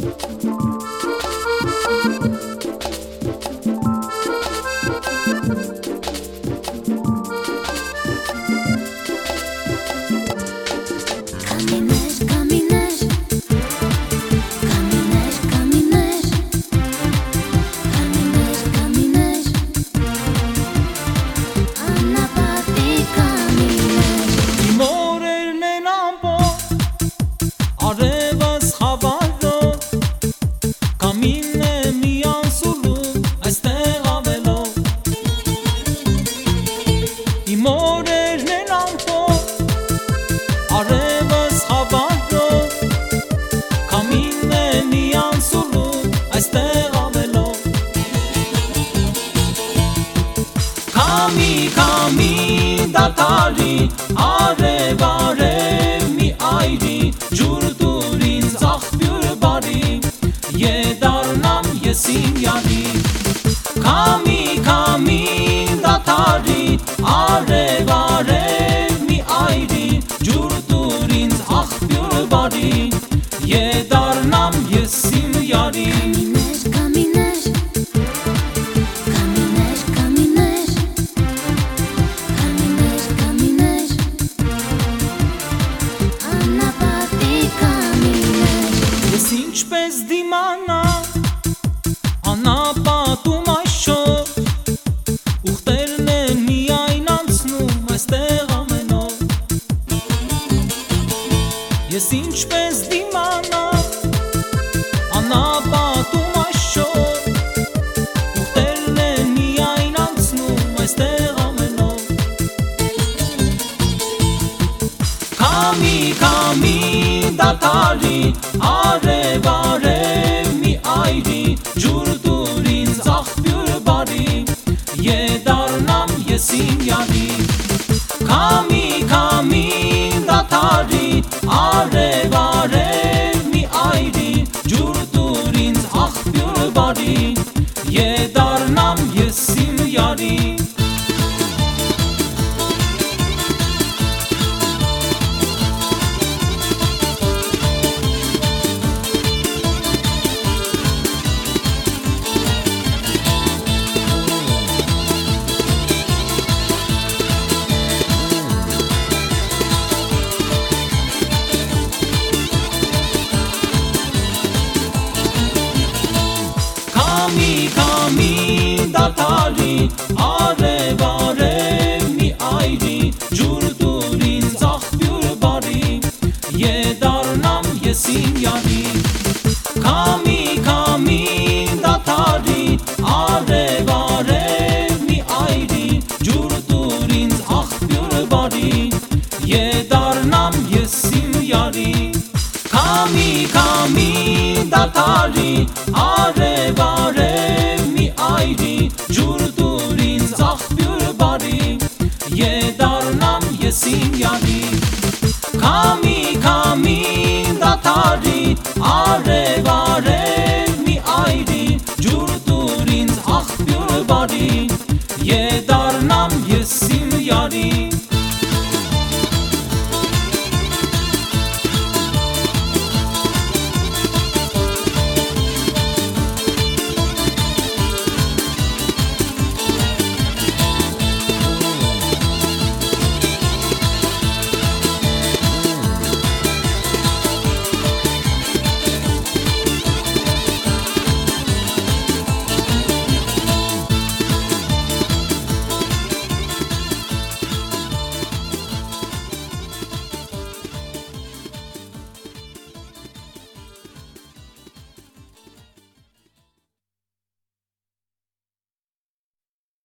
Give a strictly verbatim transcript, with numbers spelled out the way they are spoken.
Քամի, քամի, դատարի, արև, արև, մի այրի, ջուր դուր ինձ աղբյուր բարի, եդարնամ ես իմ յարի։ Քամի, քամի, դատարի, արև, արև, մի այրի, ջուր դուր ինձ աղբյուր բարի, եդարնամ ես իմ յարի։ Ինչպես դիմանա անապատում այսօր, ուղտերն են միայն անցնում այստեղ ամենով։ Ես ինչպես դիմանա անապատում այսօր, ուղտերն են միայն անցնում այստեղ ամենով։ Քամի, քամի, դատարի, արև, արև, մի այրի, ջուր դուր ինձ աղբյուր բարի, եդարնամ ես իմ յարի։ Քամի, քամի, դատարի, արև, արև, մի այրի, ջուր դուր ինձ աղբյուր բարի, եդարնամ ես իմ յարի։ Քամի, քամի, դատարի, արև, արև, մի այրի, ջուր դուր ինձ աղբյուր բարի, եդարնամ ես իմ յարի։ Քամի, քամի, դատարի, արև, արև, մի այրի, ջուր դուր ինձ աղբյուր բարի, եդարնամ ես իմ յարի։ Քամի, քամի, դատարի, արև, արև, մի այրի, ջուր դուր ինձ աղբյուր բարի, եդարնամ ես իմ յարի։ Քամի, քամի, դատարի, արև,